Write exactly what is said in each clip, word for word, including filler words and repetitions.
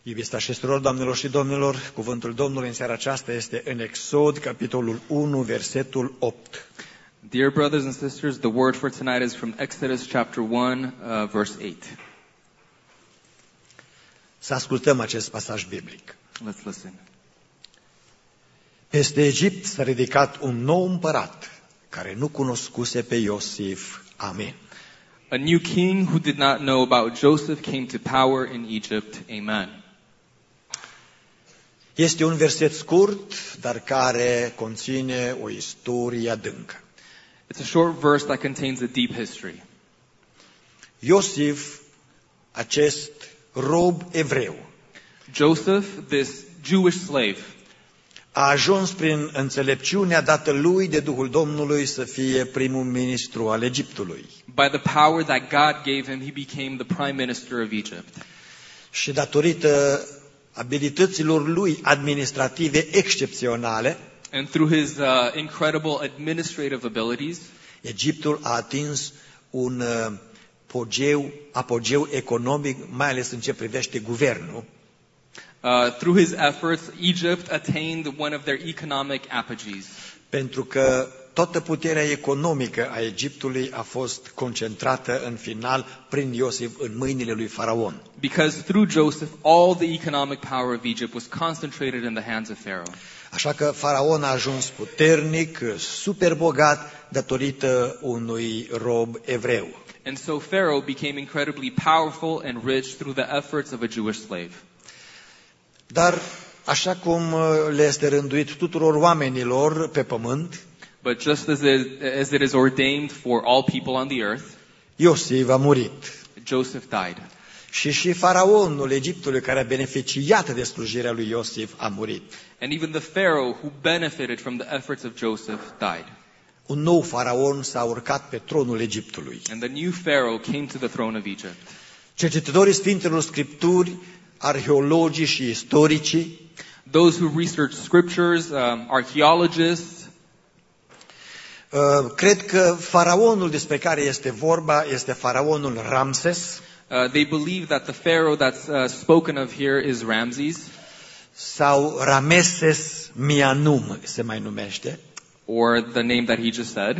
Iubiți așezători, doamnelor și domnilor, cuvântul Domnului în seara aceasta este în Exod, capitolul unu, versetul opt. Dear brothers and sisters, the word for tonight is from Exodus chapter one, uh, verse eight. Să ascultăm acest pasaj biblic. Let's listen. Peste Egipt s-a ridicat un nou împărat, care nu cunoscuse pe Iosif. Amin. A new king who did not know about Joseph came to power in Egypt. Amen. Este un verset scurt, dar care conține o istorie adâncă. It's a short verse that contains a deep history. Iosif, acest rob evreu, Joseph, this Jewish slave, a ajuns prin înțelepciunea dată lui de Duhul Domnului să fie primul ministru al Egiptului. by the power that God gave him, he became the prime minister of Egypt. Și datorită abilităților lui administrative excepționale, And through his uh, incredible administrative abilities, Egiptul a atins un uh, apogeu, apogeu economic, mai ales în ce privește guvernul. uh, through his efforts, Egypt attained one of their economic apogees. Pentru că toată puterea economică a Egiptului a fost concentrată în final prin Iosif în mâinile lui Faraon. Because through Joseph, all the economic power of Egypt was concentrated in the hands of Pharaoh. Așa că Faraon a ajuns puternic, super bogat, datorită unui rob evreu. And so Pharaoh became incredibly powerful and rich through the efforts of a Jewish slave. Dar, așa cum le este rânduit tuturor oamenilor pe pământ, But just as it, as it is ordained for all people on the earth, Iosif a murit. Joseph died. Și și faraonul Egiptului, care a beneficiat de slujirea lui Iosif, a murit. And even the Pharaoh who benefited from the efforts of Joseph died. Un nou faraon s-a urcat pe tronul Egiptului. And the new Pharaoh came to the throne of Egypt. Cercetătorii Sfintelor Scripturi, arheologii și istoricii, Those who research scriptures, um, archaeologists, uh, cred că faraonul despre care este vorba este faraonul Ramses uh, they believe that the Pharaoh that's uh, spoken of here is Ramses, sau Rameses Mianum se mai numește, or the name that he just said,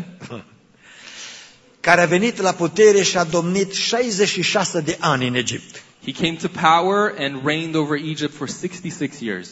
care a venit la putere și a domnit șaizeci și șase de ani în Egipt. he came to power and reigned over Egypt for sixty-six years.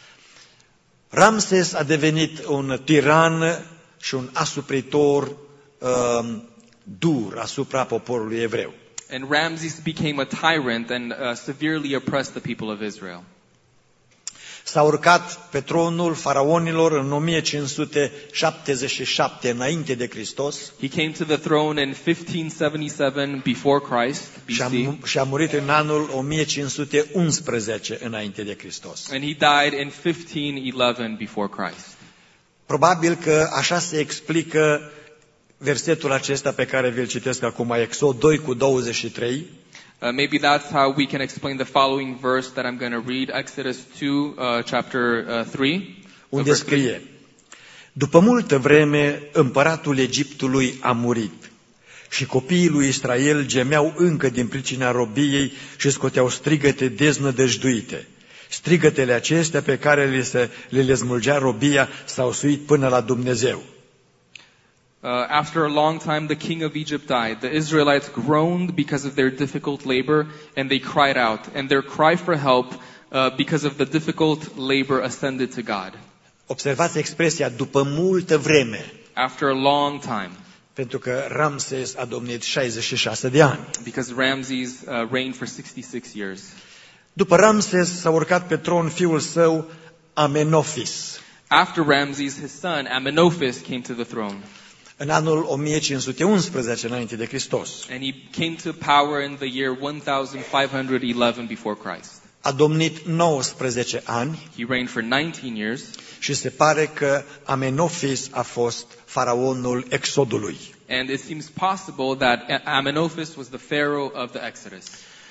Ramses a devenit un tiran și un asupritor um, dur asupra poporului evreu. And Ramses became a tyrant and uh, severely oppressed the people of Israel. S-a urcat pe tronul faraonilor în o mie cinci sute șaptezeci și șapte înainte de Hristos He came to the throne in fifteen seventy-seven before Christ, B și a, C, și a murit în anul o mie cinci sute unsprezece înainte de Hristos. and he died in fifteen eleven before Christ. Probabil că așa se explică versetul acesta pe care vi-l citesc acum, Exod doi cu douăzeci și trei. Uh, maybe that's how we can explain the following verse that I'm going to read, Exodus two, uh, chapter uh, three. uh, Unde verse three. scrie: După multă vreme, împăratul Egiptului a murit și copiii lui Israel gemeau încă din pricina robiei și scoteau strigăte deznădăjduite. Strigătele acestea pe care le, se, le, le smulgea robia s-au suit până la Dumnezeu. Uh, after a long time, the king of Egypt died. The Israelites groaned because of their difficult labor, and they cried out. And their cry for help uh, because of the difficult labor ascended to God. Observați expresia după multă vreme, After a long time, pentru că Ramses a domnit șaizeci și șase de ani. because Ramses uh, reigned for sixty-six years. După Ramses s-a urcat pe tron fiul său Amenofis. After Ramses, his son Amenophis came to the throne. În anul o mie cinci sute unsprezece înainte de Hristos. And he came to power in the year fifteen eleven before Christ. A domnit nouăsprezece ani He reigned for nineteen years, și se pare că Amenofis a fost faraonul Exodului. and it seems possible that Amenophis was the pharaoh of the Exodus.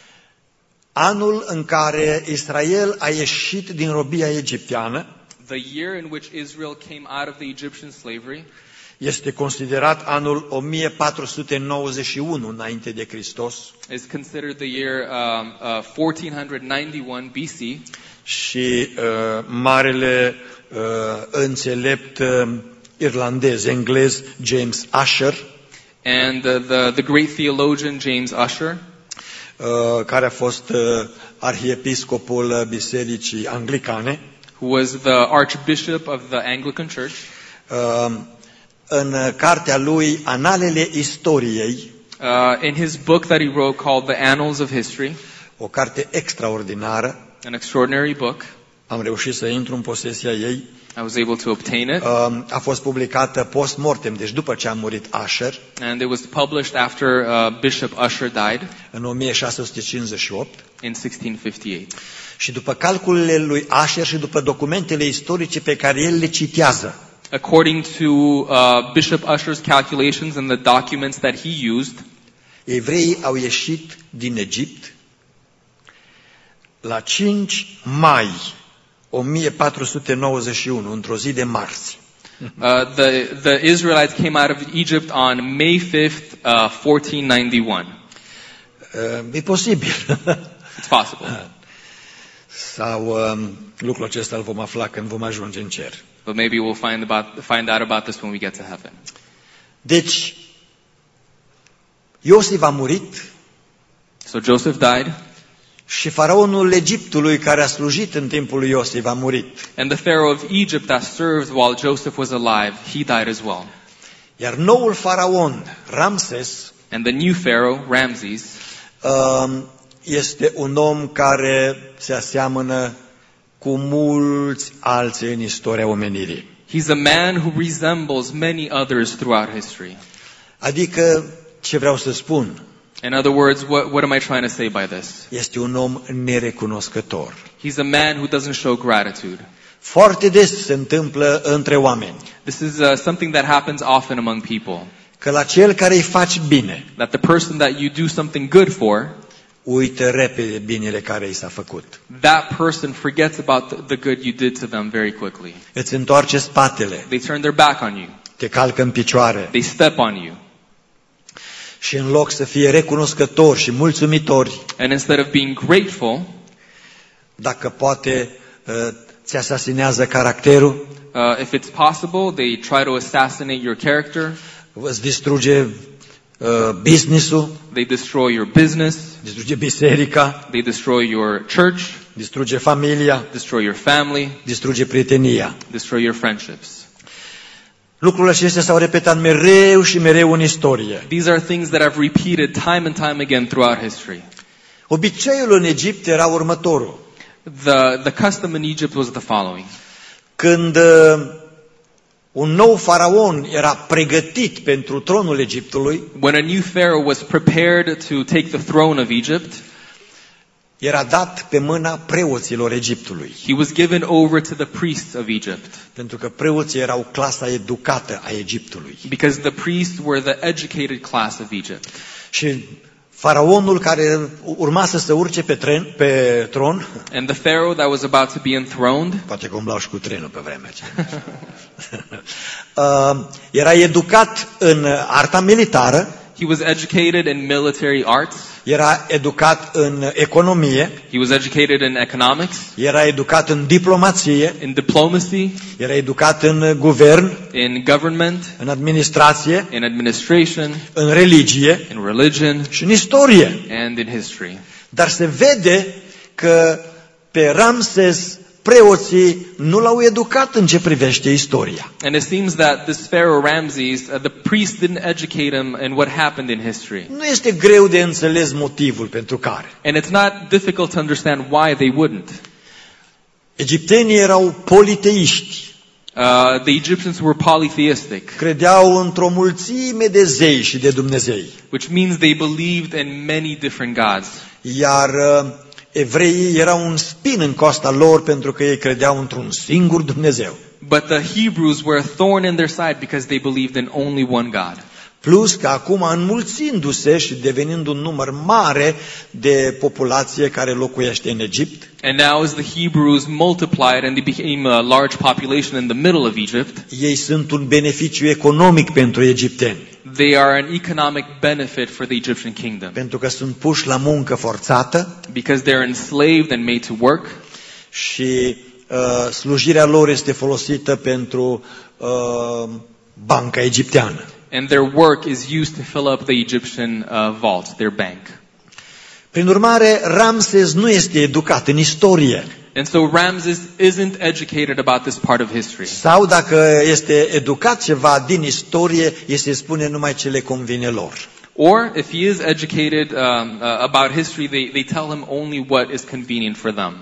Anul în care Israel a ieșit din robia egipteană The year in which Israel came out of the Egyptian slavery Este considerat anul o mie patru sute nouăzeci și unu înainte de Hristos. Is considered the year um, uh, fourteen ninety-one B C. Și uh, marele uh, înțelept uh, irlandez, englez, James Ussher, and uh, the, the great theologian James Ussher, uh, care a fost uh, arhiepiscopul Bisericii Anglicane, who was the Archbishop of the Anglican Church. Uh, în cartea lui Analele Istoriei, uh, in his book that he wrote called The Annals of History, o carte extraordinară, an extraordinary book. Am reușit să intru în posesia ei. I was able to obtain it. A fost publicată post-mortem, deci după ce a murit Ussher. And it was published after uh, Bishop Ussher died. În o mie șase sute cincizeci și opt. In sixteen fifty-eight. Și după calculele lui Ussher și după documentele istorice pe care el le citează, according to uh, Bishop Ussher's calculations and the documents that he used, evreii au ieșit din Egipt la cinci mai o mie patru sute nouăzeci și unu, într-o zi de marți. Uh, the, the Israelites came out of Egypt on May fifth, uh, fourteen ninety-one. Uh, e posibil. It's possible. Sau um, lucrul acesta îl vom afla când vom ajunge în cer. But maybe we'll find about find out about this when we get to heaven. Deci, Iosif a murit. So Joseph died. Și faraonul Egiptului care a slujit în timpul lui Iosif a murit. And the Pharaoh of Egypt that served while Joseph was alive, he died as well. Iar noul faraon, Ramses, and the new Pharaoh, Ramses, um, este un om care se aseamănă cu mulți alții în istoria omenirii. He's a man who resembles many others throughout history. Adică, ce vreau să spun? In other words, what, what am I trying to say by this? Este un om nerecunoscător. He's a man who doesn't show gratitude. Foarte des se întâmplă între oameni. This is uh, something that happens often among people. Că la cel care îi faci bine, that the person that you do something good for, uită repede binele care i s-a făcut. That person forgets about the, the good you did to them very quickly. Îți întoarce spatele. They turn their back on you. Te calcă în picioare. They step on you. Și în loc să fie recunoscători și mulțumitori, and instead of being grateful, dacă poate ți asasinează caracterul, uh, if it's possible, they try to assassinate your character. Îți distruge uh, business-ul, they destroy your business, distruge biserica, they destroy your church, distruge familia, destroy your family, distruge prietenia, destroy your friendships. Lucrurile acestea s-au repetat mereu și mereu în istorie. These are things that have repeated time and time again throughout history. Obiceiul în Egipt era următorul. The, the custom in Egypt was the following. Când uh, un nou faraon era pregătit pentru tronul Egiptului, when a new pharaoh was prepared to take the throne of Egypt, era dat pe mâna preoților Egiptului. He was given over to the priests of Egypt. Pentru că preoții erau clasa educată a Egiptului. Because the priests were the educated class of Egypt. Și faraonul care urma să se urce pe, tren, pe tron, and the pharaoh that was about to be enthroned, poate că umblau și cu trenul pe vremea aceea, uh, era educat în arta militară. He was educated in military arts. Era educat în economie. He was educated in economics. Era educat în diplomație. In diplomacy. Era educat în guvern. In government. În administrație. In administration. În religie. In religion. Și în istorie. And in history. Dar se vede că pe Ramses preoții nu l-au educat în ce privește istoria. And it seems that this Pharaoh Ramses, uh, the priest didn't educate him in what happened in history. Nu este greu de înțeles motivul pentru care. And it's not difficult to understand why they wouldn't. Egiptenii erau politeiști. Uh, the Egyptians were polytheistic. Credeau într-o mulțime de zei și de Dumnezei. Which means they believed in many different gods. Iar uh, evreii erau un spin în coasta lor pentru că ei credeau într-un singur Dumnezeu. But the Hebrews were a thorn in their side because they believed in only one God. Plus că acum înmulțindu-se și devenind un număr mare de populație care locuiește în Egipt. And now as the Hebrews multiplied and they became a large population in the middle of Egypt, Ei sunt un beneficiu economic pentru egipteni, they are an economic benefit for the Egyptian kingdom pentru că sunt puși la muncă forțată because they're enslaved and made to work, și uh, slujirea lor este folosită pentru uh, banca egipteană. and their work is used to fill up the Egyptian uh, vault, their bank. Prin urmare, Ramses nu este educat în istorie. And so Ramses isn't educated about this part of history. Sau dacă este educat ceva din istorie, este spune numai ce le convine lor. Or if he is educated um, uh, about history, they, they tell him only what is convenient for them.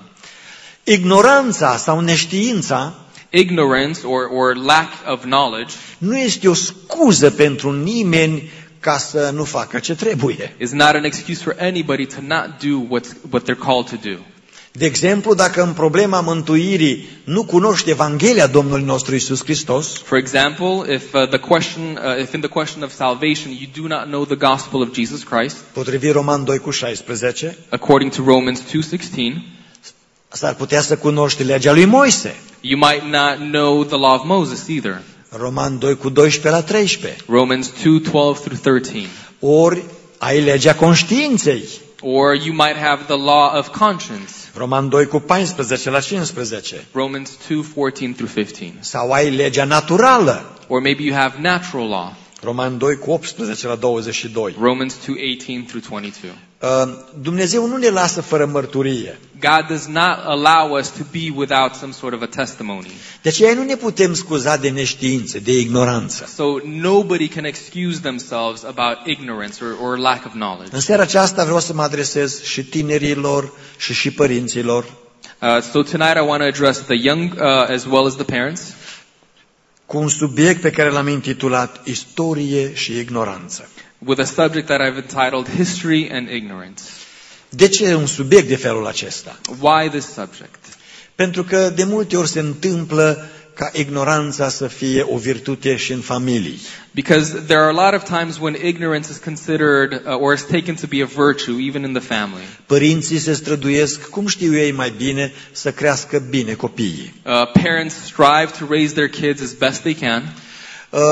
Ignoranța sau neștiința Ignorance or, or lack of knowledge nu este o scuză pentru nimeni ca să nu facă ce trebuie. is not an excuse for anybody to not do what, what they're called to do. De exemplu, dacă în problema mântuirii nu cunoști Evanghelia Domnului nostru Iisus Hristos, For example, if uh, the question, uh, if in the question of salvation you do not know the gospel of Jesus Christ, potrivit Roman doi cu șaisprezece, according to Romans two sixteen, s-ar putea să cunoști legea lui Moise. you might not know the law of Moses either. Roman doi cu doisprezece la treisprezece. Romans two twelve through thirteen. Ori ai legea conștiinței. Or you might have the law of conscience. Roman doi cu paisprezece la cincisprezece. Romans two fourteen through fifteen. Sau ai legea naturală. Or maybe you have natural law. Roman doi cu optsprezece la douăzeci și doi. Romans two eighteen through twenty-two. Uh, Dumnezeu nu ne lasă fără mărturie. God does not allow us to be without some sort of a testimony. De aceea nu ne putem scuza de neștiință, de ignoranță. So nobody can excuse themselves about ignorance or, or lack of knowledge. În seara aceasta vreau să mă adresez și tinerilor și și părinților Uh, so tonight I want to address the young uh, as well as the parents cu un subiect pe care l-am intitulat Istorie și ignoranță. with a subject that I've entitled History and Ignorance. De ce un subiect de felul acesta? Why this subject? Pentru că de multe ori se întâmplă ca ignoranța să fie o virtute și în familii. Because there are a lot of times when ignorance is considered uh, or is taken to be a virtue even in the family. Părinții se străduiesc, cum știu ei mai bine, să crească bine copiii. Uh, parents strive to raise their kids as best they can. Uh,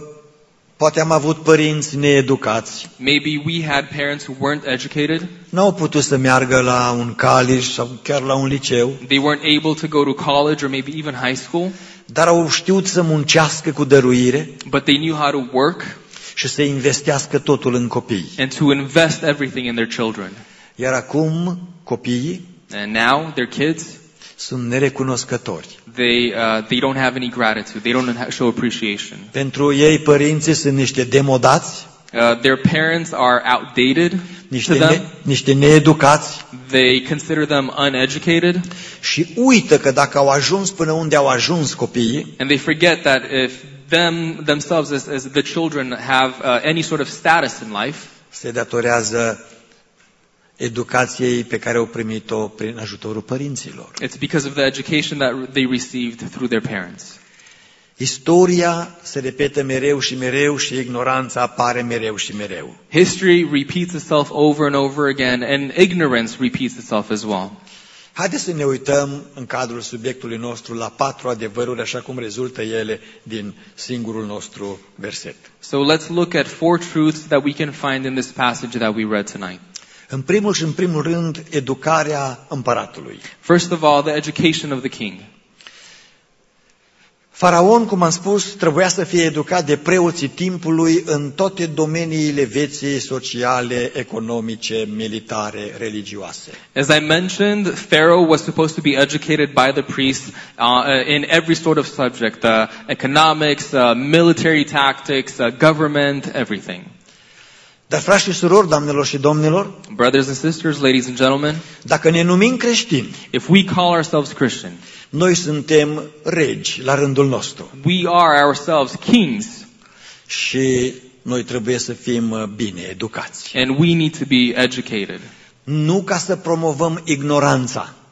poate am avut părinți needucați. Maybe we had parents who weren't educated. N-au putut să meargă la un college sau chiar la un liceu, They weren't able to go to college or maybe even high school, dar au știut să muncească cu dăruire but they knew how to work și să investească totul în copii. and to invest everything in their children. Iar acum copiii And now their kids, sunt nerecunoscători. they uh, they don't have any gratitude. They don't ha- show appreciation. Pentru ei părinții sunt niște demodați, Uh, their parents are outdated to niște, them. ne, niște needucați They consider them uneducated, și uită că dacă au ajuns până unde au ajuns copiii, and they forget that if them themselves as, as the children have uh, any sort of status in life, se datorează educației pe care au primit-o prin ajutorul părinților. it's because of the education that they received through their parents. Istoria se repetă mereu și mereu și ignoranța apare mereu și mereu. History repeats itself over and over again, and ignorance repeats itself as well. Haideți să ne uităm în cadrul subiectului nostru la patru adevăruri, așa cum rezultă ele din singurul nostru verset. So let's look at four truths that we can find in this passage that we read tonight. În primul și în primul rând, educarea împăratului. First of all, the education of the king. Faraon, cum am spus, trebuia să fie educat de preoții timpului în toate domeniile vieții sociale, economice, militare, religioase. As I mentioned, Pharaoh was supposed to be educated by the priests uh, in every sort of subject, uh, economics, uh, military tactics, uh, government, everything. Dar, frați și surori, doamnelor și domnilor, Brothers and sisters, ladies and gentlemen, dacă ne numim creștini, if we call ourselves Christian, noi suntem regi la rândul nostru we are ourselves kings, și noi trebuie să fim bine educați. and we need to be educated. Nu ca să promovăm ignoranța,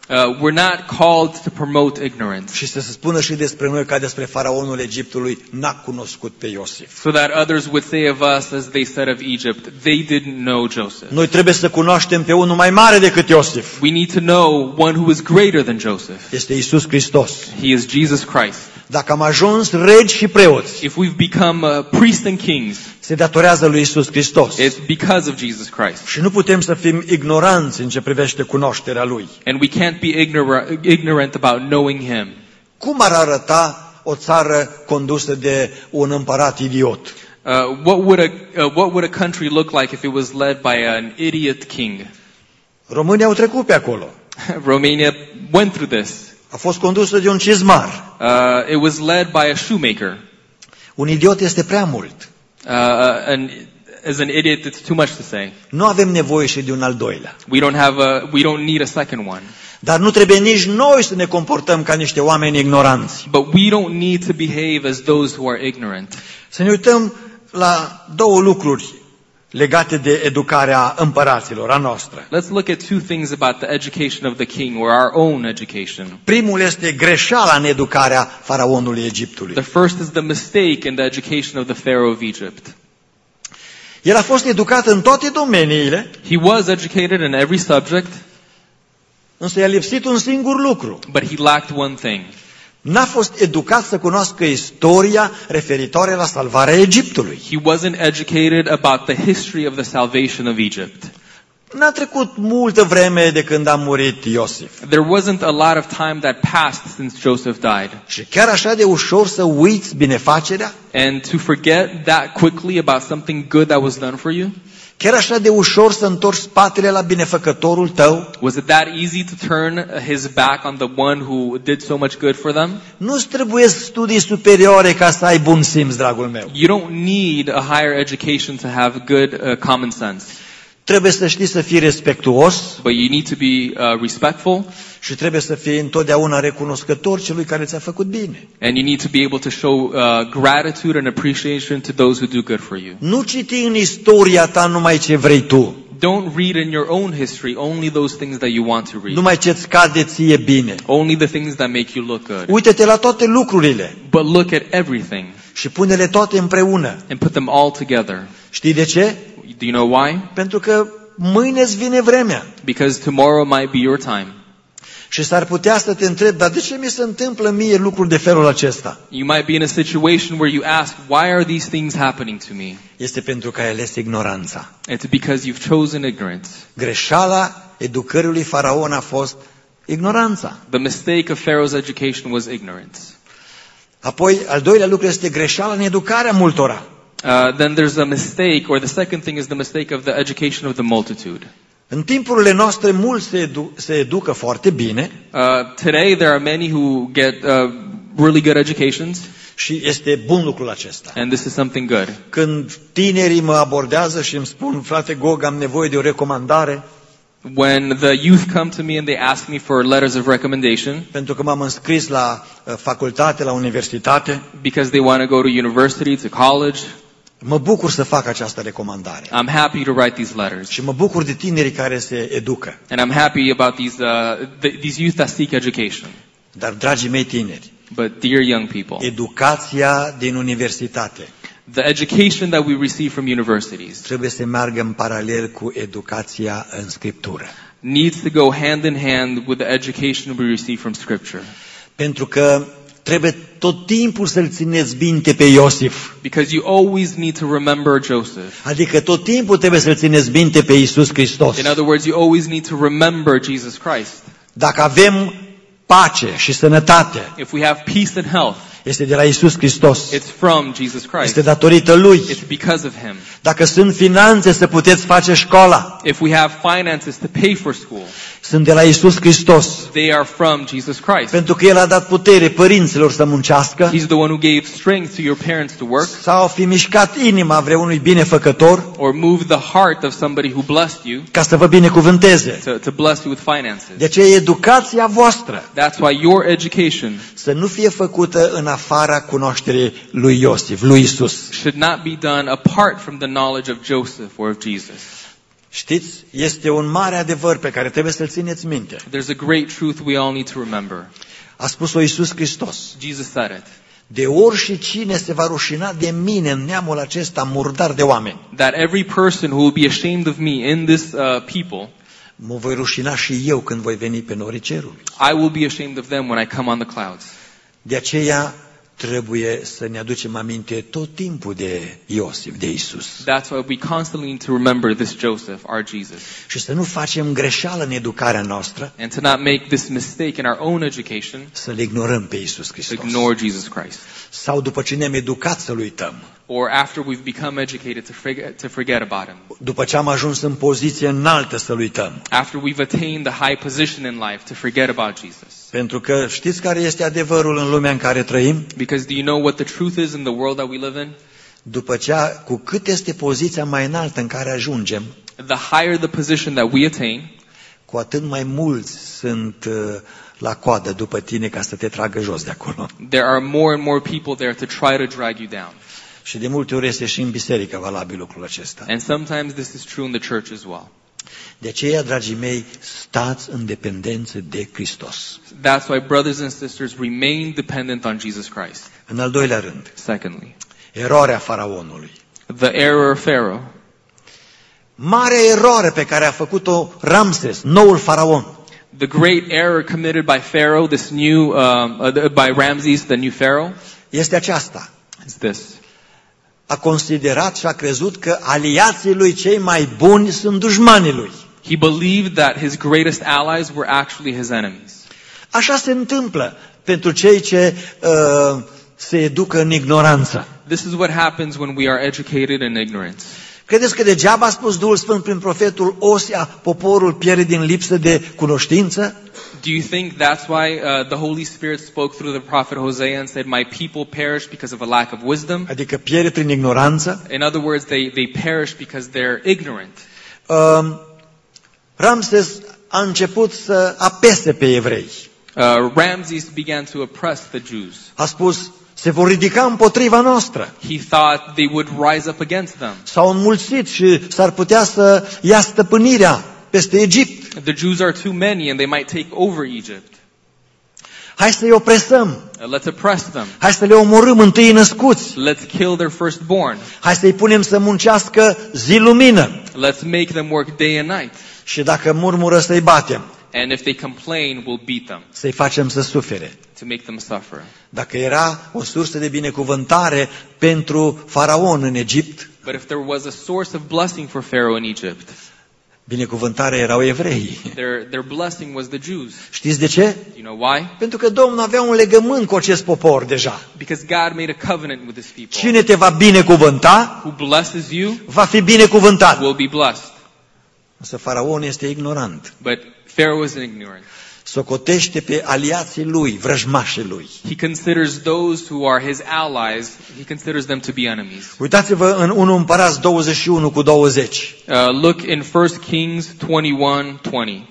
Uh, we're not called to promote ignorance. Și să se spună și despre noi ca despre faraonul Egiptului, n-a cunoscut pe Iosif. So that others would say of us, as they said of Egypt, they didn't know Joseph. Noi trebuie să cunoaștem pe unul mai mare decât Iosif. We need to know one who is greater than Joseph. Este Iisus Hristos. He is Jesus Christ. Dacă am ajuns regi și preoți, If we've become uh, priests and kings, se datorează lui Iisus Hristos. it's because of Jesus Christ. Și nu putem să fim ignoranți în ce privește cunoașterea lui. And we can't be ignor- ignorant about knowing Him. Cum ar arăta o țară condusă de un împărat idiot? Uh, what would a uh, what would a country look like if it was led by an idiot king? Românii au trecut pe acolo. Romania went through this. A fost condusă de un cizmar. Uh, it was led by a shoemaker. Un idiot este prea mult. Uh, and as an idiot, it's too much to say. Nu avem nevoie și de un al doilea. We don't have a we don't need a second one. Dar nu trebuie nici noi să ne comportăm ca niște oameni ignoranți. But we don't need to behave as those who are ignorant. Să ne uităm la două lucruri legate de educarea împăraților a noastră. Let's look at two things about the education of the king, or our own education. Primul este greșeala în educarea faraonului Egiptului. The first is the mistake in the education of the Pharaoh of Egypt. El a fost educat în toate domeniile, He was educated in every subject, însă i-a lipsit un singur lucru. but he lacked one thing. N-a fost educat să cunoască istoria referitoare la salvarea Egiptului. He wasn't educated about the history of the salvation of Egypt. N-a trecut multă vreme de când a murit Iosif. There wasn't a lot of time that passed since Joseph died. Și chiar așa de ușor să uiți binefacerea? And to forget that quickly about something good that was done for you? Chiar așa de ușor să întorci spatele la binefăcătorul tău? Was it that easy to turn his back on the one who did so much good for them? Nu-ți trebuie studii superioare ca să ai bun simț, dragul meu. You don't need a higher education to have good uh, common sense. Trebuie să știi să fii respectuos But you need to be uh, respectful, și trebuie să fii întotdeauna recunoscător celui care ți-a făcut bine. and you need to be able to show uh, gratitude and appreciation to those who do good for you. Nu citi în istoria ta numai ce vrei tu, Don't read in your own history only those things that you want to read. numai ce-ți cade ție bine. Only the things that make you look good. Uită-te la toate lucrurile But look at everything și pune-le toate împreună. and put them all together. Știi de ce? Do you know why? Pentru că mâine îți vine vremea. Because tomorrow might be your time. Și s-ar putea să te întrebi, dar de ce mi se întâmplă mie lucruri de felul acesta? You might be in a situation where you ask, why are these things happening to me? Este pentru că ai ales ignoranța. It's because you've chosen ignorance. Greșeala educării lui Faraon a fost ignoranța. The mistake of Pharaoh's education was ignorance. Apoi, al doilea lucru este greșeala în educarea multora. Uh, then there's a mistake, or the second thing is the mistake of the education of the multitude. În timpurile noastre, mulți se, edu- se educă foarte bine Uh, today there are many who get uh, really good educations, și este bun lucrul acesta. and this is something good. Când tinerii mă abordează și îmi spun, frate Gog, am nevoie de o recomandare, When the youth come to me and they ask me for letters of recommendation pentru că m-am înscris la uh, facultate, la universitate, because they want to go to university, to college, mă bucur să fac această recomandare. I'm happy to write these letters. Și mă bucur de tinerii care se educă. And I'm happy about these, uh, th- these youth that seek education. Dar, dragii mei tineri, But dear young people, educația din universitate the education that we receive from universities trebuie să meargă în paralel cu educația în Scriptură. needs to go hand in hand with the education we receive from Scripture. Pentru că trebuie tot timpul să-l țineți minte pe Iosif. Because you always need to remember Joseph. Adică tot timpul trebuie să-l țineți minte pe Iisus Hristos. In other words, you always need to remember Jesus Christ. Dacă avem pace și sănătate, If we have peace and health, este de la Iisus Hristos. it's from Jesus Christ. Este datorită Lui. It's because of Him. Dacă sunt finanțe să puteți face școala, If we have finances to pay for school, sunt de la Iisus Hristos. they are from Jesus Christ. Pentru că El a dat putere părinților să muncească, He's the one who gave strength to your parents to work, sau fi mișcat inima vreunui binefăcător or move the heart of somebody who blessed you ca să vă binecuvânteze. to, to bless you with finances. De aceea educația voastră That's why your education să nu fie făcută în afara cunoașterii lui Iosif, lui Isus. should not be done apart from the knowledge of Joseph or of Jesus. Știți, este un mare adevăr pe care trebuie să-l țineți minte. There's a great truth we all need to remember. A spus-o Iisus Hristos. Jesus said it. De ori și cine se va rușina de mine în neamul acesta murdar de oameni. That every person who will be ashamed of me in this uh, people, mă voi rușina și eu când voi veni pe norii cerului. I will be ashamed of them when I come on the clouds. De aceea trebuie să ne aducem aminte tot timpul de Iosif, de Isus. That's why we constantly need to remember this Joseph, our Jesus. Și să nu facem greșeală în educarea noastră. And to not make this mistake in our own education. Să-L ignorăm pe Iisus To Hristos. ignore Jesus Christ. Sau după ce ne-am educat să-L uităm. Or after we've become educated to forget, to forget about him. După ce am ajuns în poziție înaltă să-L uităm. After we've attained the high position in life to forget about Jesus. Pentru că știți care este adevărul în lumea în care trăim? Because do you know what the truth is in the world that we live in? După ce, cu cât este poziția mai înaltă în care ajungem, the higher the position that we attain, cu atât mai mulți sunt uh, la coadă după tine ca să te tragă jos de acolo. There are more and more people there to try to drag you down. Și de multe ori este și în biserică valabil lucrul acesta. And sometimes this is true in the church as well. De aceea, dragii mei, stați în dependență de Hristos. That's why, brothers and sisters, remain dependent on Jesus Christ. În al doilea rând, Secondly, eroarea faraonului. the error of Pharaoh. Marea eroare pe care a făcut-o Ramses, noul faraon. The great error committed by Pharaoh, this new, um, uh, by Ramses, the new Pharaoh, Este aceasta. is this. A considerat și a crezut că aliații lui cei mai buni sunt dușmanii lui. He believed that his greatest allies were actually his enemies. Așa se întâmplă pentru cei ce uh, se educă în ignoranță. This is what happens when we are educated in ignorance. Credeți că degeaba a spus Duhul Sfânt prin profetul Osea, poporul pierde din lipsă de cunoștință? Do you think that's why uh, the Holy Spirit spoke through the prophet Hosea and said, "My people perish because of a lack of wisdom"? Adică pierde prin ignoranță? In other words, they, they perish because they're ignorant. Uh, Ramses a început să apese pe evrei. Uh, Ramses began to oppress the Jews. A spus, se vor ridica împotriva noastră. He thought they would rise up against them. S-au înmulțit și s-ar putea să ia stăpânirea peste Egipt. The Jews are too many and they might take over Egypt. Hai să-i opresăm. Uh, let's oppress them. Hai să le omorâm întâi născuți. Let's kill their firstborn. Hai să-i punem să muncească zi lumină. Let's make them work day and night. Și dacă murmură să-i batem. And if they complain, we'll beat them Să-i facem să sufere. to make them suffer. Dacă era o sursă de binecuvântare pentru faraon în Egipt, But if there was a source of blessing for Pharaoh in Egypt, binecuvântarea erau evreii. their, their blessing was the Jews. Știți de ce? Do you know why? Pentru că Domnul avea un legământ cu acest popor deja. Because God made a covenant with his people. Cine te va binecuvânta, Who blesses you va fi binecuvântat. will be blessed. Însă faraon este ignorant. But Pharaoh is ignorant. Socotește pe aliații lui, vrăjmașii lui. He considers those who are his allies, he considers them to be enemies. Uitați-vă în întâi Împărați douăzeci și unu cu douăzeci. Uh, look in First Kings twenty-one twenty.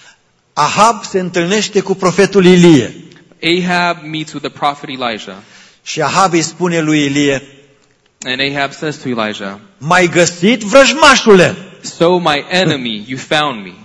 Ahab se întâlnește cu profetul Ilie. Ahab meets with the prophet Elijah. Și Ahab îi spune lui Ilie, And Ahab says to Elijah, m-ai găsit, vrăjmașule? "So my enemy, you found me."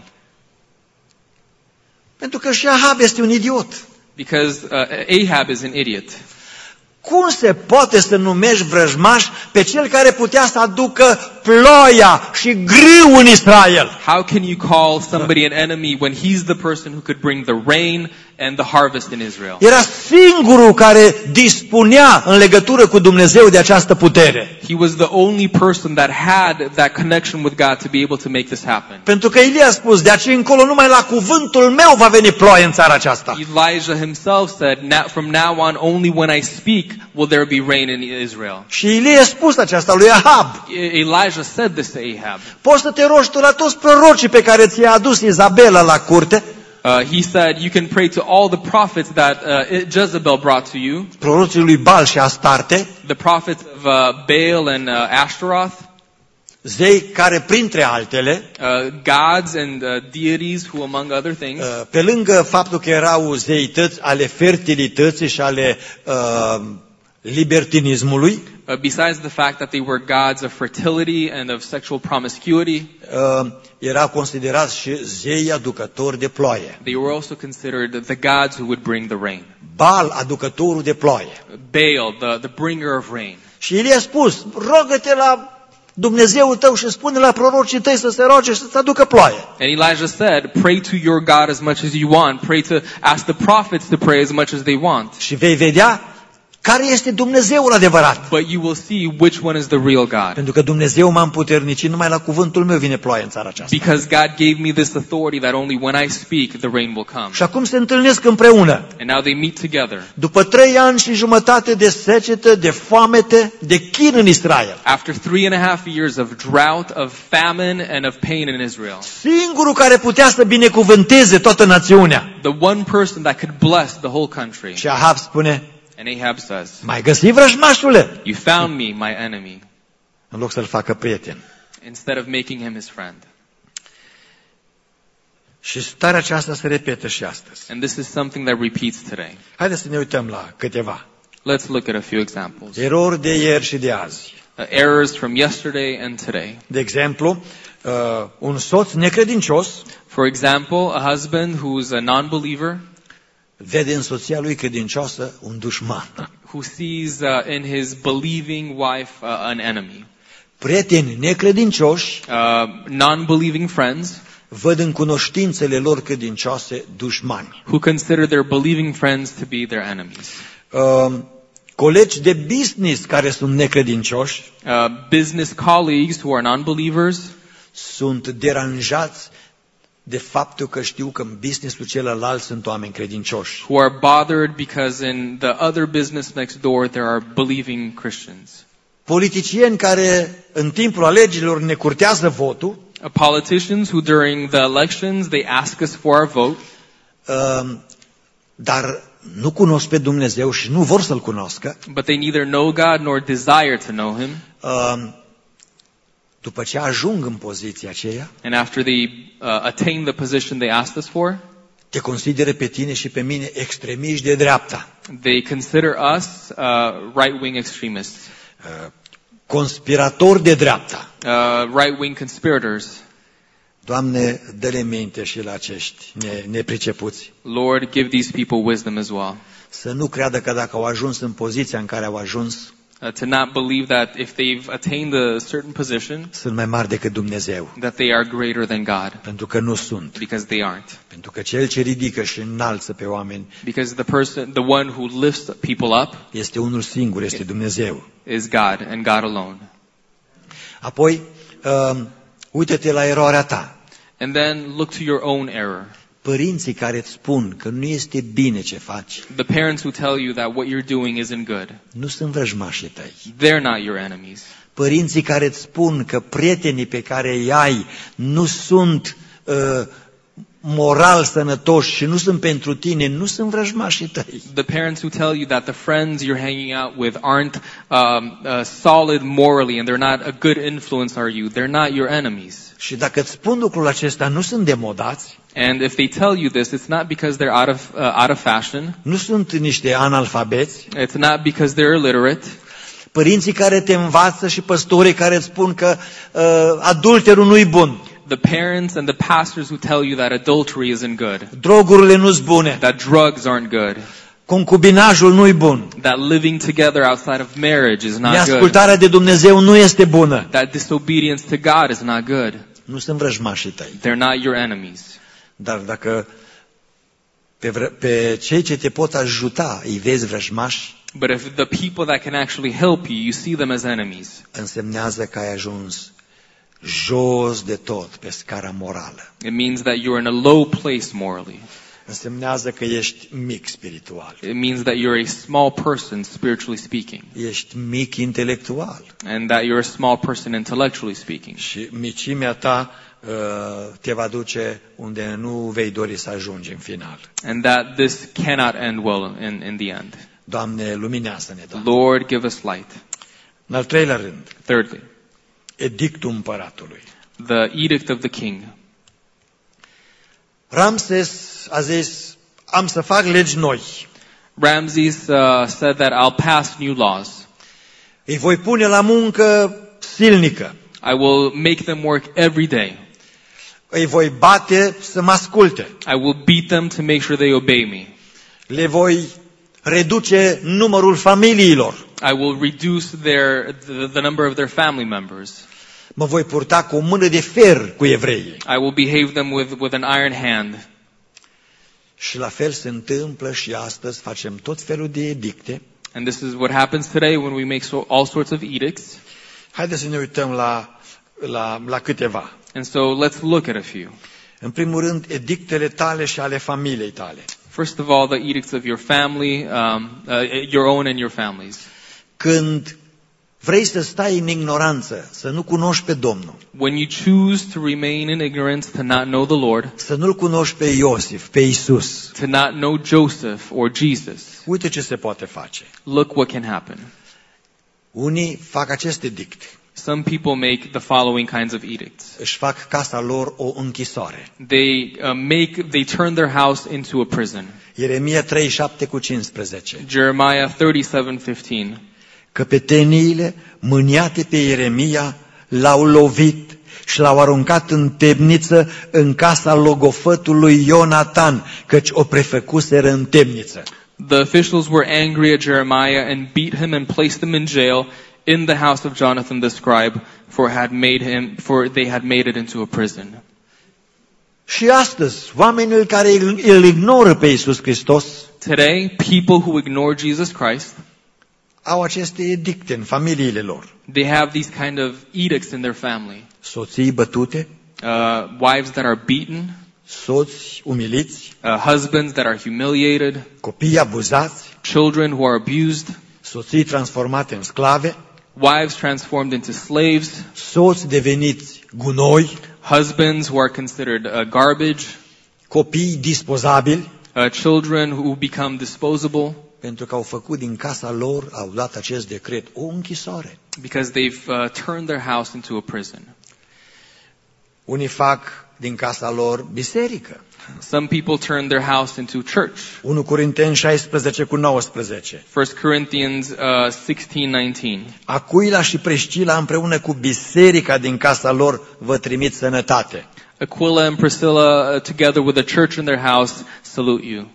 Pentru că și Ahab este un idiot. Because uh, Ahab is an idiot. Cum se poate să numești vrăjmaș pe cel care putea să aducă ploaia și grâu în Israel? How can you call somebody an enemy when he's the person who could bring the rain and the harvest in Israel? Era singurul care dispunea în legătură cu Dumnezeu de această putere. He was the only person that had that connection with God to be able to make this happen. Pentru că Ilie a spus, de aici încolo numai la cuvântul meu va veni ploaie în țara aceasta. Elijah himself said, "From now on, only when I speak will there be rain in Israel." Și Ilie a spus aceasta lui Ahab. Elijah said this to Ahab. Poți să te rogi tu la toți prorocii pe care ți-a adus Izabela la curte? Uh, he said, "You can pray to all the prophets that uh, Jezebel brought to you, Prorocii lui Baal și Astarte, the prophets of uh, Baal and uh, Ashtaroth, zei care printre altele, uh, gods and uh, deities who, among other things, uh, pe lângă faptul că erau zeități ale fertilității și ale uh, libertinismului, Uh, besides the fact that they were gods of fertility and of sexual promiscuity, uh, era considerat și zei aducători de ploaie. they were also considered the gods who would bring the rain. Baal, aducătorul de ploaie. Baal, the, the bringer of rain. Și Ilie a spus, rogă-te la Dumnezeul tău și spune la prorocii tăi să se roage și să-ți aducă ploaie. And Elijah said, pray to your God as much as you want. Pray to, ask the prophets to pray as much as they want. Și vei vedea care este Dumnezeul adevărat. But you will see which one is the real God. Pentru că Dumnezeu m-a împuternicit, numai la cuvântul meu vine ploaie în țara aceasta. Because God gave me this authority that only when I speak the rain will come. Și acum se întâlnesc împreună. And now they meet together. După trei ani și jumătate de secetă, de foamete, de chin în Israel. After three and a half years of drought, of famine, and of pain in Israel. Singurul care putea să binecuvânteze toată națiunea. The one person that could bless the whole country. Și Ahab spune, And Ahab says, mai găsi vrăjmașule? you found me, my enemy, În loc să-l facă prieten. instead of making him his friend. Și starea aceasta se repetă și astăzi. And this is something that repeats today. Haideți să ne uităm la câteva. Let's look at a few examples. Erori de ieri și de azi. Uh, errors from yesterday and today. De exemplu, uh, un soț necredincios For example, a husband who's a non-believer, vede în soția lui credincioasă un dușman. who sees uh, in his believing wife uh, an enemy. Prieteni necredincioși Uh, non-believing friends văd în cunoștințele lor credincioase dușmani. who consider their believing friends to be their enemies. Uh, colegi de business care sunt necredincioși Uh, business colleagues who are non-believers sunt deranjați de faptul că știu că în businessul celălalt sunt oameni credincioși. who are bothered because in the other business next door there are believing Christians. Politicieni care în timpul alegerilor ne curtează votul, Uh, politicians who during the elections they ask us for our vote, uh, dar nu cunosc pe Dumnezeu și nu vor să-L cunoască. but they neither know God nor desire to know Him. Uh, după ce ajung în poziția aceea, And after they uh, attain the position they asked us for, te consideră pe tine și pe mine extremiști de dreapta, they consider us uh, right-wing extremists, uh, conspiratori de dreapta. uh, right-wing conspirators. Doamne, dă-le minte și la acești ne, nepricepuți. Lord, give these people wisdom as well. Să nu creadă că dacă au ajuns în poziția în care au ajuns, Uh, to not believe that if they've attained a certain position, sunt mai mari decât Dumnezeu. that they are greater than God, Pentru că nu sunt. because they aren't. Pentru că Cel ce ridică și înalță pe oameni Because the person, the one who lifts people up este unul singur, este Dumnezeu. is God and God alone. Apoi, uh, uite-te la eroarea ta. And then look to your own error. Părinții care îți spun că nu este bine ce faci, The parents who tell you that what you're doing isn't good, nu sunt vrăjmașii tăi. they're not your enemies. Părinții care îți spun că prietenii pe care îi ai nu sunt uh, moral sănătoși și nu sunt pentru tine, nu sunt vrăjmașii tăi. The parents who tell you that the friends you're hanging out with aren't um, uh, solid morally and they're not a good influence are you, they're not your enemies. Și dacă îți spun lucrul acesta, nu sunt demodați, And if they tell you this, it's not because they're out of, uh, out of fashion. nu sunt niște analfabeți. It's not because they're illiterate. Părinții care te învață și păstorii care îți spun că uh, adulterul nu-i bun, The parents and the pastors who tell you that adultery isn't good, drogurile nu-s bune, that drugs aren't good, concubinajul nu-i bun, that living together outside of marriage is not good, neascultarea de Dumnezeu nu este bună. that disobedience to God is not good. Nu sunt vrăjmașii tăi. They're not your enemies. Dar dacă pe, vră, pe cei ce te pot ajuta îi vezi vrăjmași, But if the people that can actually help you, you see them as enemies, însemnează că ai ajuns jos de tot pe scara morală. it means that you're in a low place morally. Însemnează că ești mic spiritual. It means that you're a small person, spiritually speaking, Ești mic intelectual. and that you're a small person, intellectually speaking. Și micimea ta uh, te va duce unde nu vei dori să ajungi în final. And that this cannot end well in, in the end. Doamne, luminează-ne, Doamne. Lord, give us light. În al treilea rând, Thirdly, edictul împăratului. the edict of the king. Ramses a zis, am să fac legi noi. Ramses uh, said that I'll pass new laws. Îi voi pune la muncă silnică. I will make them work every day. Îi voi bate să mă asculte. I will beat them to make sure they obey me. Le voi reduce numărul familiilor. I will reduce their, the, the number of their family members. Mă voi purta cu o mână de fer cu evreii. I will behave them with, with an iron hand. Și la fel se întâmplă și astăzi, facem tot felul de edicte. And this is what happens today when we make so, all sorts of edicts. Haideți să ne uităm la, la, la câteva. And so let's look at a few. În primul rând, edictele tale și ale familiei tale. First of all, the edicts of your family, um, uh, your own and your families. Când vrei să stai în ignoranță, să nu cunoști pe Domnul, When you choose to remain in ignorance, to not know the Lord, să nu-L cunoști pe Iosif, pe Isus, to not know Joseph or Jesus, uite ce se poate face. look what can happen. Unii fac acest edict. Some people make the following kinds of edicts. Își fac casa lor o închisoare. They uh, make, they turn their house into a prison. Ieremia treizeci și șapte cu cincisprezece. Jeremiah thirty-seven fifteen. Căpeteniile mâniate pe Ieremia l-au lovit și l-au aruncat în temniță în casa logofătului Ionatan, căci o prefăcuseră în temniță. The officials were angry at Jeremiah and beat him and placed him in jail in the house of Jonathan the scribe, for had made him for they had made it into a prison. Și astăzi, oamenii care îl ignoră pe Iisus Hristos Today, people who ignore Jesus Christ, au aceste edicte în familiile lor. they have these kind of edicts in their family. Soții bătute, Uh, wives that are beaten, soți umiliți, uh, husbands that are humiliated, copii abuzați, children who are abused, soții transformate în sclave, wives transformed into slaves, soți deveniți gunoi, husbands who are considered uh, garbage, copii dispozabili, uh, children who become disposable pentru că au făcut din casa lor, au dat acest decret, o închisoare. because they've uh, turned their house into a prison. Unii fac din casa lor biserică. Some people turn their house into church. unu Corinteni șaisprezece cu nouăsprezece. First Corinthians uh, sixteen nineteen. Acuila și Priscila împreună cu biserica din casa lor vă trimit sănătate. Aquila and Priscilla, uh, together with the church in their house, salute you.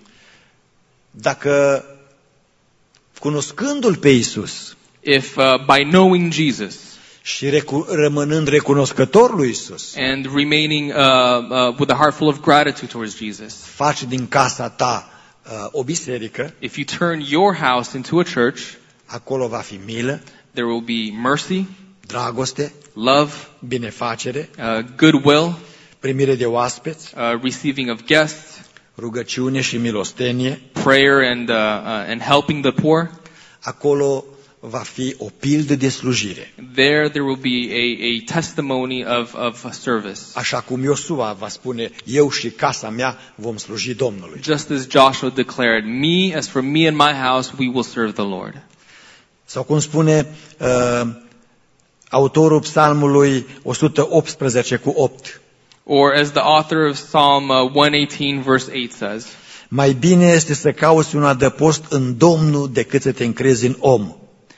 Dacă cunoscându-L pe Isus If uh, by knowing Jesus și recu- rămânând recunoscător lui Isus, and remaining uh, uh, with a heart full of gratitude towards Jesus, faci din casa ta uh, o biserică, if you turn your house into a church, acolo va fi milă, there will be mercy, dragoste, love, binefacere, uh, goodwill, primire de oaspeți, uh, receiving of guests, rugăciune și milostenie. prayer and uh, uh, and helping the poor. Acolo va fi o pildă de slujire. There, there will be a, a testimony of, of service. Așa cum Iosua va spune, eu și casa mea vom sluji Domnului. Just as Joshua declared, me, as for me and my house, we will serve the Lord. Sau cum spune uh, autorul psalmului o sută optsprezece cu opt. Or as the author of Psalm uh, one eighteen verse eight says, Mai bine este să cauți un adăpost în Domnul decât să te încrezi în om.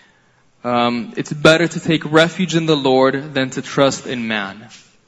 um, it's better to take refuge in the Lord than to trust in man.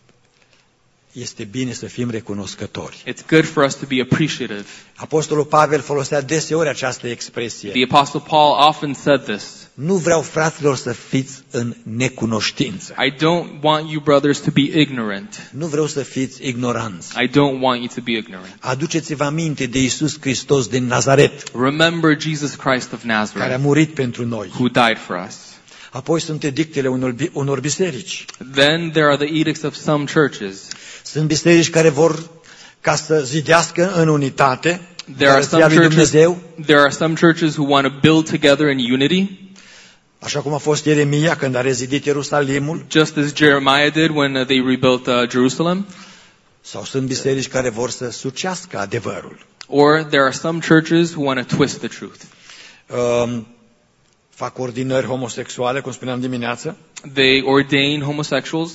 Este bine să fim recunoscători. It's good for us to be appreciative. Apostolul Pavel folosea deseori această expresie. The Apostle Paul often said this. Nu vreau, fraților, să fiți în necunoștință. I don't want you brothers to be ignorant. Nu vreau să fiți ignoranți. I don't want you to be ignorant. Aduceți-vă aminte de Iisus Hristos din Nazaret, Remember Jesus Christ of care a Nazareth, murit pentru noi. who died for us. Apoi sunt edictele unor, bi- unor biserici. Then there are the edicts of some churches. Sunt biserici care vor ca să zidească în unitate, There are some lui churches, Dumnezeu, there are some churches who want to build together in unity, așa cum a fost Ieremia când a rezidit Ierusalimul, just as Jeremiah did when uh, they rebuilt uh, Jerusalem. sau sunt biserici care vor să sucească adevărul. Or there are some churches who want to twist the truth. Um, fac ordinări homosexuale, cum spuneam dimineață, They ordain homosexuals.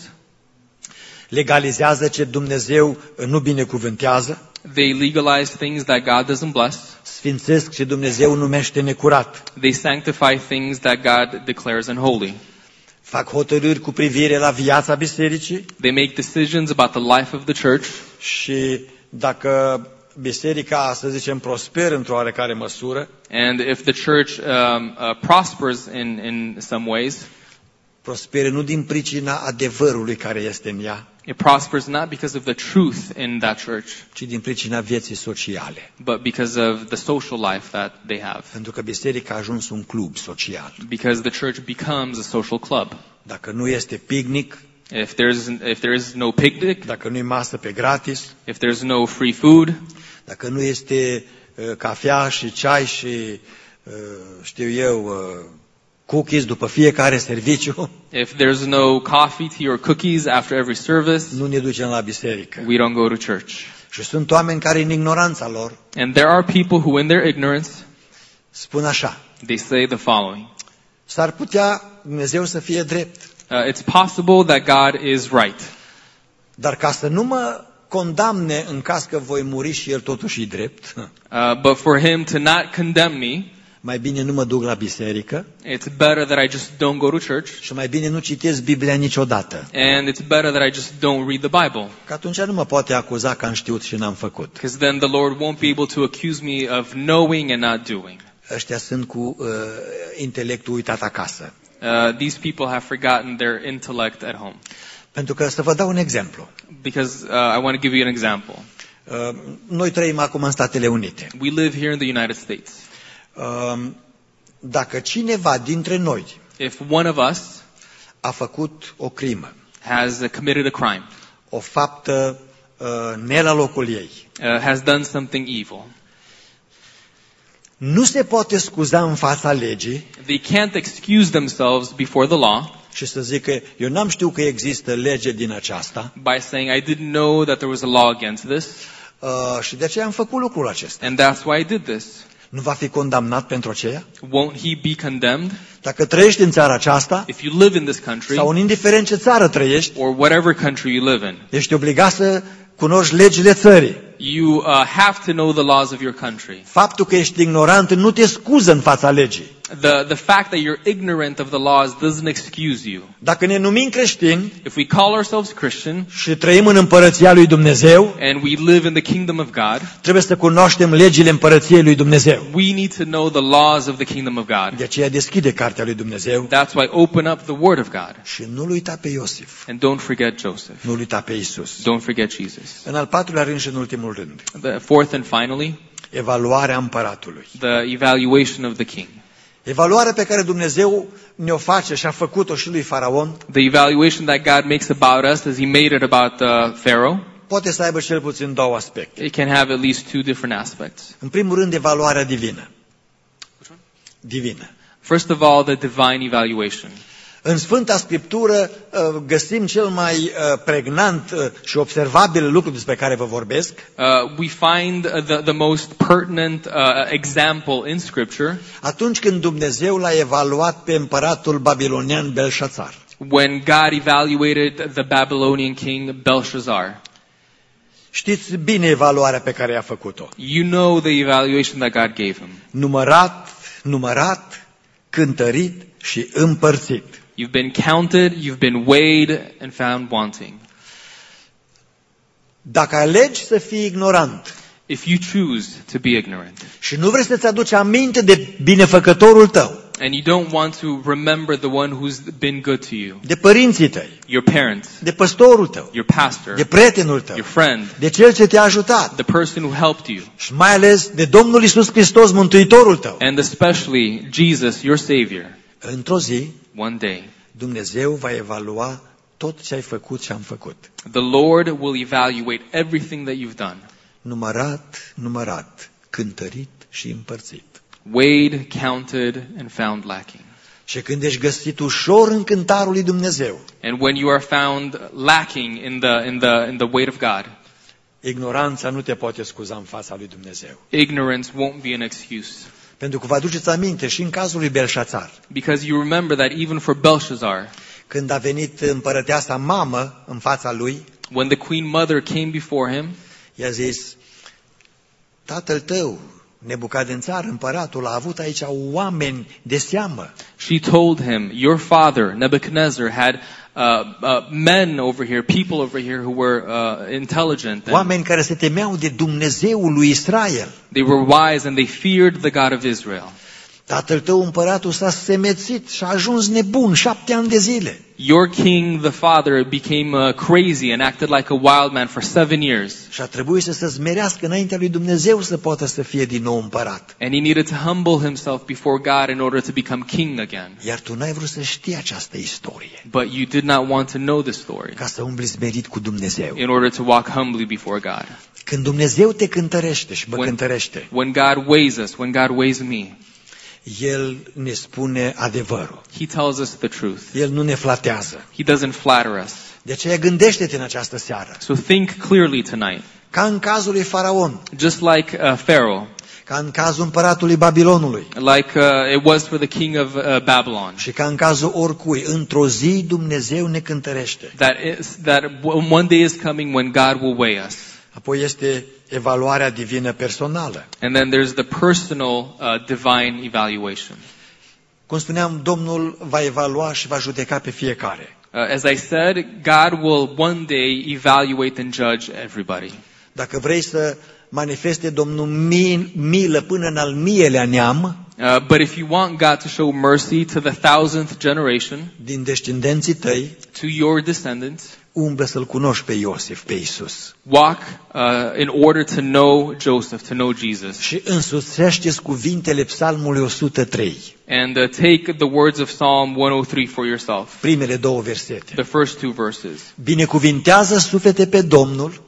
legalizează ce Dumnezeu nu binecuvântează, They legalize things that God doesn't bless. sfințesc și Dumnezeu numește necurat. They sanctify things that God declares unholy. Fac hotărâri cu privire la viața bisericii. They make decisions about the life of the church. Și dacă biserica, să zicem, prosperă într-o oarecare măsură, And if the church um, uh, prospers in, in some ways, prosperă nu din pricina adevărului care este în ea, it prospers not because of the truth in that church, ci din pricina vieții sociale. but because of the social life that they have. Pentru că biserica a ajuns un club social. Because the church becomes a social club. Dacă nu este picnic, If there's if there is no picnic, dacă nu e masă pe gratis, if there's no free food, dacă nu este uh, cafea și ceai și, uh, știu eu, uh, cookies după fiecare serviciu, if there's no coffee, tea, or cookies after every service, nu ne ducem la biserică. we don't go to church. Și sunt oameni care în ignoranța lor And there are people who, in their ignorance, spun așa: they say the following. s-ar putea Dumnezeu să fie drept, Uh, it's possible that God is right. dar ca să nu mă condamne în caz că voi muri și El totuși e drept, Uh, but for him to not condemn me, mai bine nu mă duc la biserică it's better that I just don't go to church, și mai bine nu citesc Biblia niciodată. and it's better that I just don't read the Bible. Că atunci nu mă poate acuza că am știut și n-am făcut. Because then the Lord won't be able to accuse me of knowing and not doing. Ăștia sunt cu uh, intelectul uitat acasă. Uh, these people have forgotten their intellect at home. Pentru că să vă dau un exemplu. Because uh, I want to give you an example. Uh, noi trăim acum în Statele Unite. We live here in the United States. Uh, dacă cineva dintre noi If one of us a făcut o crimă, has uh, committed a crime, o faptă uh, ne la locul ei, uh, has done something evil, nu se poate scuza în fața legii they can't excuse themselves before the law și să zică: eu n-am știut că există lege din aceasta by saying, I didn't know that there was a law against this, uh, și de aceea am făcut lucrul acesta. and that's why I did this. Nu va fi condamnat pentru aceea? Won't he be condemned? Dacă trăiești în țara aceasta, If you live in this country, sau în indiferent ce țară trăiești, or whatever country you live in, ești obligat să cunoști legile țării. you uh, have to know the laws of your country. Faptul că ești ignorant nu te scuză în fața legii. The, the fact that you're ignorant of the laws doesn't excuse you. Dacă ne numim creștini If we call ourselves Christian și trăim în împărăția lui Dumnezeu, and we live in the kingdom of God, trebuie să cunoaștem legile împărăției lui Dumnezeu. we need to know the laws of the kingdom of God. De aceea deschide cartea lui Dumnezeu That's why open up the Word of God. și nu-l uita pe Iosif, And don't forget Joseph. nu-l uita pe Isus. Don't forget Jesus. În al patrulea rând și în ultimul rând, The fourth and finally, evaluarea împăratului. the evaluation of the king. Evaluarea pe care Dumnezeu ne-o face și a făcut-o și lui Faraon, The evaluation that God makes about us, as he made it about uh, Pharaoh, poate să aibă cel puțin două aspecte. it can have at least two different aspects. În primul rând, evaluarea divină. Divină. First of all, the divine evaluation. În Sfânta Scriptură găsim cel mai pregnant și observabil lucru despre care vă vorbesc. Uh, we find uh, the, the most pertinent uh, example in Scripture Atunci când Dumnezeu l-a evaluat pe împăratul babilonian Belșațar. when God evaluated the Babylonian king Belshazzar. Știți bine evaluarea pe care i-a făcut-o. You know the evaluation that God gave him. Numărat, numărat, cântărit și împărțit. You've been counted, you've been weighed, and found wanting. Dacă alegi să fii ignorant If you choose to be ignorant, și nu vrei să-ți aduci aminte de binefăcătorul tău, and you don't want to remember the one who's been good to you, de părinții tăi, your parents, de păstorul tău, your pastor, de prietenul tău, your friend, de cel ce te-a ajutat the person who helped you, și mai ales de Domnul Iisus Hristos, Mântuitorul tău, and especially Jesus, your Savior, într-o zi one day, Dumnezeu va evalua tot ce ai făcut și am făcut. the Lord will evaluate everything that you've done. Numărat, numărat, cântărit și împărțit. Weighed, counted, and found lacking. Și când ești găsit ușor în cântarul lui Dumnezeu, And when you are found lacking in the, in the, in the weight of God, ignoranța nu te poate scuza în fața lui Dumnezeu. ignorance won't be an excuse. Pentru că vă aduceți aminte și în cazul lui Belșațar, Because you remember that even for Belshazzar, când a venit împărăteasa mamă în fața lui, when the queen mother came before him, i-a zis: tatăl tău Nebucadnețar, împăratul, a avut aici oameni de seamă. She told him, your father, Nebuchadnezzar, had uh, uh, men over here, people over here who were uh, intelligent. And Oameni care se temeau de Dumnezeul lui Israel. they were wise and they feared the God of Israel. Tatăl tău, împăratul, s-a semețit și a ajuns nebun șapte ani de zile. Your king, the father, became uh, crazy and acted like a wild man for seven years. Și a trebuit să se smerească înaintea lui Dumnezeu să poată să fie din nou împărat. And he needed to humble himself before God in order to become king again. Iar tu n-ai vrut să știi această istorie, But you did not want to know the story ca să umbli smerit cu Dumnezeu. in order to walk humbly before God. Când Dumnezeu te cântărește și mă When, cântărește, when God weighs us, when God weighs me, El ne spune adevărul. he tells us the truth. El nu ne flatează. He doesn't flatter us. De aceea gândește-te în această seară. So think clearly tonight. Ca în cazul lui Faraon, Just like uh, Pharaoh, ca în cazul împăratului Babilonului like uh, it was for the king of uh, Babylon, și ca în cazul oricui, într-o zi Dumnezeu ne cântărește. that is, that one day is coming when God will weigh us. Apoi este evaluarea divină personală. And then there's the personal uh, divine evaluation. Cum spuneam, Domnul va evalua și va judeca pe fiecare. Uh, as I said, God will one day evaluate and judge everybody. Dacă vrei să manifeste Domnul mil, milă până în al mielea neam, Uh, but if you want God to show mercy to the thousandth generation, din descendenții tăi, to your descendants, umblă să-L cunoști pe Iosif, pe Iisus. walk uh, in order to know Joseph, to know Jesus. Și însuțește-ți cuvintele Psalmului o sută trei, And uh, take the words of Psalm one oh three for yourself. primele două versete. The first two verses. Binecuvintează suflete pe Domnul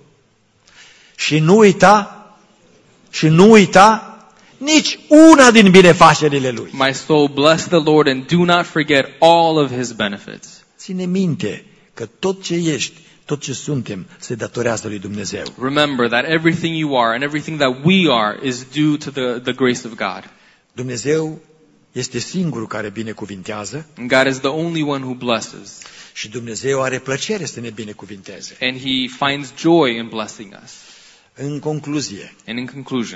și nu uita, și nu uita nici una din binefacerile Lui. My soul, bless the Lord and do not forget all of his benefits. Ține minte că tot ce ești, tot ce suntem, se datorează lui Dumnezeu. Remember that everything you are and everything that we are is due to the, the grace of God. Dumnezeu este singurul care binecuvintează And God is the only one who blesses. și Dumnezeu are plăcere să ne binecuvinteze. And he finds joy in blessing us. În concluzie, And in conclusion,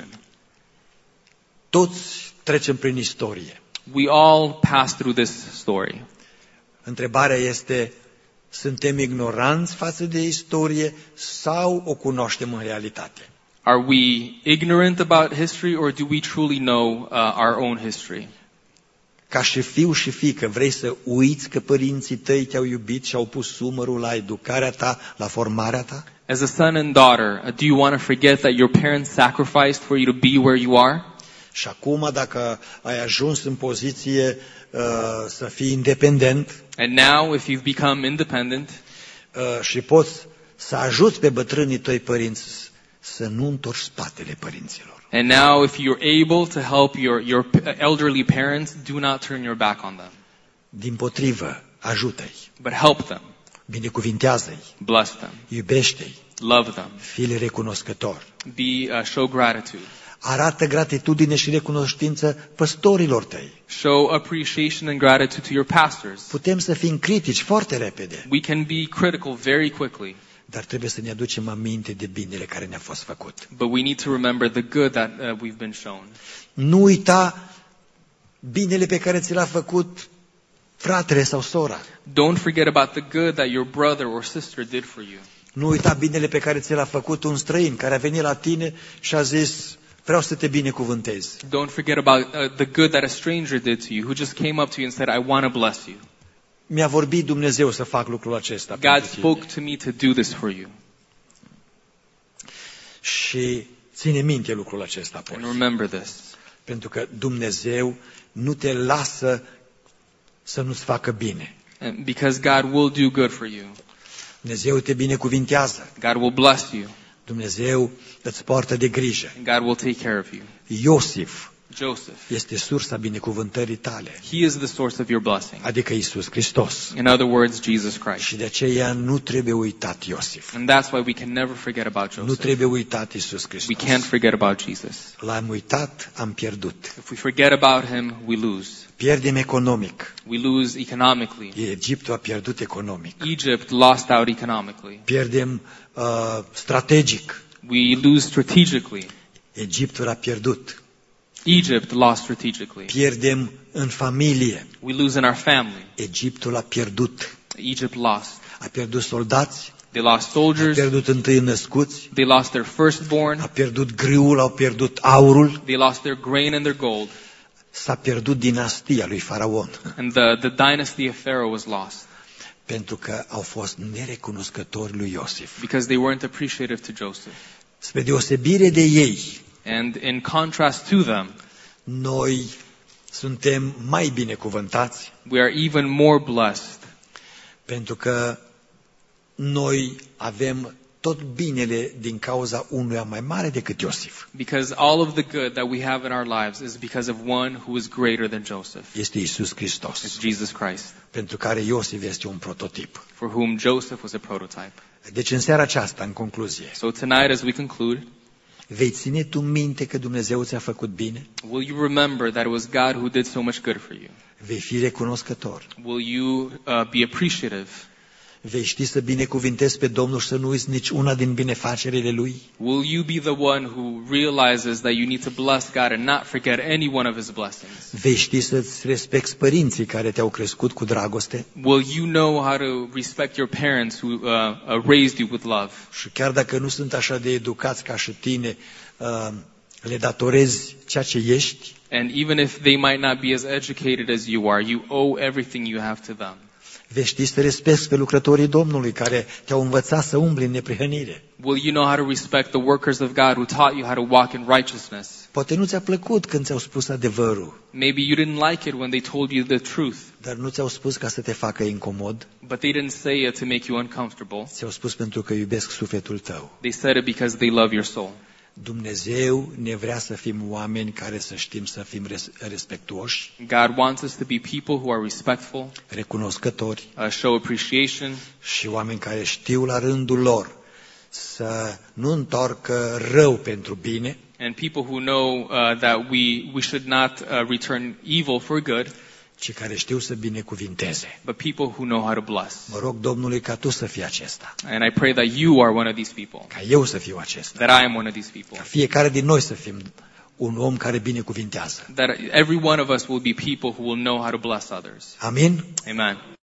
toți trecem prin istorie. we all pass through this story. Întrebarea este, suntem ignoranți față de istorie sau o cunoaștem în realitate? Are we ignorant about history or do we truly know uh, our own history? Ca și fiu și fiică, vrei să uiți că părinții tăi te-au iubit și au pus sumărul la educarea ta, la formarea ta? As a son and daughter, uh, do you want to forget that your parents sacrificed for you to be where you are? Și acum, dacă ai ajuns în poziție uh, să fii independent And now, if you've become independent uh, și poți să ajuți pe bătrânii tăi părinți să nu întorci spatele părinților. And now, if you're able to help your, your elderly parents, do not turn your back on them, Dimpotrivă, ajută-i, but help them, binecuvintează-i, bless them, iubește-i, love them, fii recunoscător. be uh, show gratitude, Arată gratitudine și recunoștință păstorilor tăi. show appreciation and gratitude to your pastors. Putem să fim critici foarte repede, We can be critical very quickly, dar trebuie să ne aducem aminte de binele care ne-a fost făcut. but we need to remember the good that uh, we've been shown. Nu uita binele pe care ți l-a făcut fratele sau sora. Don't forget about the good that your brother or sister did for you. Nu uita binele pe care ți l-a făcut un străin care a venit la tine și a zis, vreau să te binecuvântez. Don't forget about uh, the good that a stranger did to you, who just came up to you and said, I want to bless you. Mi-a vorbit Dumnezeu să fac lucrul acesta. God pentru tine. spoke to me to do this for you. Și ține minte lucrul acesta apoi. And remember this. Pentru că Dumnezeu nu te lasă să nu-ți facă bine. And because God will do good for you. Dumnezeu te binecuvintează. God will bless you. Dumnezeu îți poartă de grijă. And God will take care of you. Iosif Joseph, este sursa binecuvântării tale, he is the source of your blessing. adică Iisus Hristos. In other words, Jesus Christ. Și de aceea nu trebuie uitat Iosif. And that's why we can never forget about Nu Joseph. trebuie uitat Iisus We Hristos. can't forget about Jesus. L-am uitat, am pierdut. If we forget about him, we lose. Pierdem economic. We lose economically. Egiptul a pierdut economic. Egypt lost out economically. Pierdem uh, strategic. We lose strategically. Egiptul a pierdut. Egypt lost strategically. Pierdem în familie. We lose in our family. Egiptul a pierdut. Egypt lost. A pierdut soldați, They lost a soldiers. pierdut întâi născuți, They lost their firstborn. a pierdut grâul, au pierdut aurul, They lost their grain and their gold. s-a pierdut dinastia lui Faraon, And the, the dynasty of Pharaoh was lost pentru că au fost nerecunoscători lui Iosif. because they weren't appreciative to Joseph. Spre deosebire de ei, And in contrast to them, noi suntem mai binecuvântați we are even more blessed pentru că noi avem tot binele din cauza unuia mai mare decât Iosif. because all of the good that we have in our lives is because of one who is greater than Joseph. Este Iisus It's Hristos, Jesus Christ, pentru care Iosif este un prototip. for whom Joseph was a prototype. Deci în seara aceasta, în concluzie, So tonight, as we conclude, vei ține tu minte că Dumnezeu ți-a făcut bine? will you remember that it was God who did so much good for you? Vei fi recunoscător? Will you uh, be appreciative? Vei ști să binecuvintezi pe Domnul și să nu uiți nici una din binefacerile Lui? Will you be the one who realizes that you need to bless God and not forget any one of His blessings? Vei ști să-ți respecti părinții care te-au crescut cu dragoste? Will you know how to respect your parents who uh, uh, raised you with love? Și chiar dacă nu sunt așa de educați ca și tine, uh, le datorezi ceea ce ești? And even if they might not be as educated as you are, you owe everything you have to them. Vei ști să respecti pe lucrătorii Domnului care te-au învățat să umbli în neprihănire? Will you know how to respect the workers of God who taught you how to walk in righteousness? Poate nu ți-a plăcut când ți-au spus adevărul, Maybe you didn't like it when they told you the truth, dar nu ți-au spus ca să te facă incomod, but they didn't say it to make you uncomfortable. ți-au spus pentru că iubesc sufletul tău. They said it because they love your soul. Dumnezeu ne vrea să fim oameni care să știm să fim res- respectuoși, God wants us to be people who are respectful, recunoscători uh, show appreciation, și oameni care știu la rândul lor să nu întoarcă rău pentru bine, and people who know uh, that we, we should not uh, return evil for good, ci care știu să binecuvinteze. but people who know how to bless. Mă rog Domnului ca tu să fii acesta, And I pray that you are one of these people, ca eu să fiu acesta, that I am one of these ca people, fiecare din noi să fim un om care binecuvintează. that every one of us will be people who will know how to bless others. Amin? Amen.